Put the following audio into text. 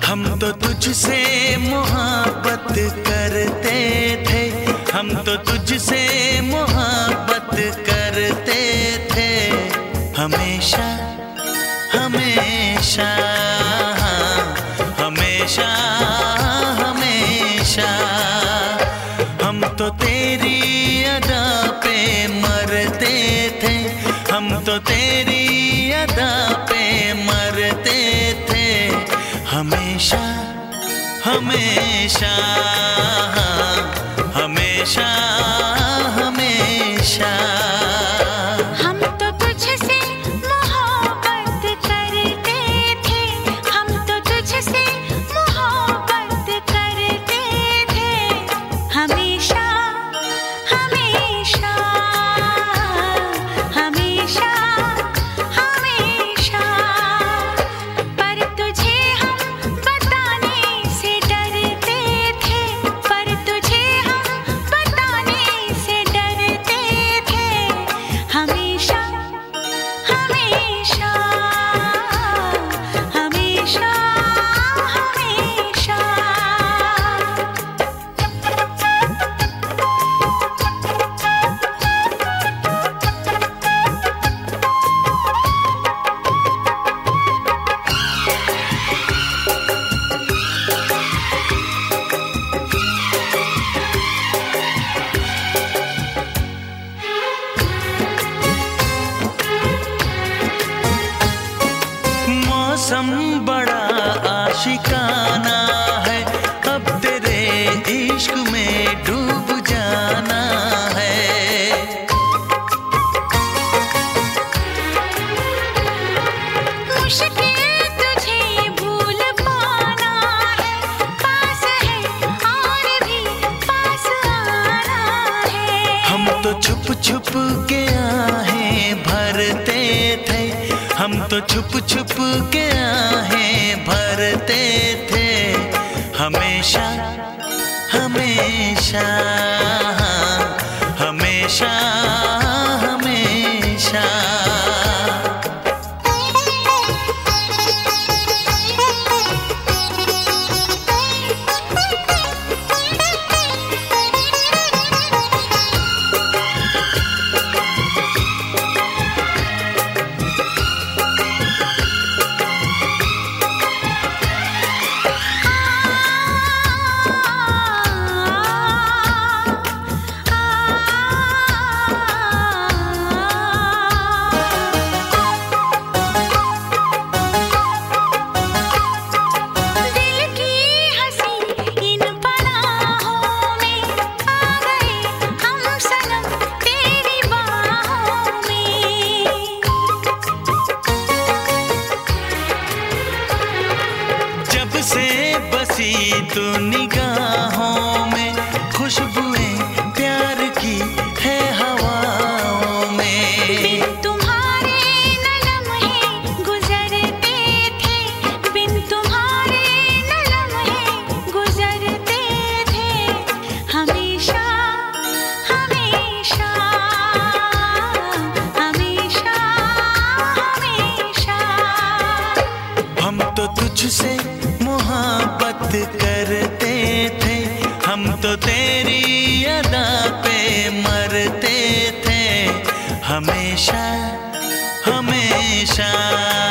हम तो तुझसे मोहब्बत करते थे, हम तो तुझसे मोहब्बत करते थे, हमेशा हमेशा हमेशा हमेशा। हम तो तेरी अदा पे मरते थे, हम तो तेरी अदा पे मरते थे, हमेशा हमेशा हमेशा हमेशा। हम तो तुझसे मोहब्बत करते थे, हम तो तुझसे मोहब्बत करते थे, हमेशा हमेशा हमेशा हमेशा। पर तुझे हम बताने से डरते थे, पर तुझे हम बताने से डरते थे, हमेशा हमेशा हमेशा हमेशा। मौसम बड़ा आशिकाना है, अब तेरे इश्क में डूब जाना है। मुश्किल तुझे भूल पाना है, पास है और भी पास आना है। हम तो छुप छुप के आहें भरते थे, हम तो छुप छुप के आहें भरते थे, हमेशा हमेशा हमेशा हमेशा। से बसी तू निगाहों में, खुशबुएं प्यार की है हवाओं में। बिन तुम्हारे न लम्हे गुजरते थे, बिन तुम्हारे न लम्हे गुजरते थे, हमेशा हमेशा हमेशा हमेशा। हम तो तुझसे मोहब्बत करते थे, हम तो तेरी अदा पे मरते थे, हमेशा हमेशा।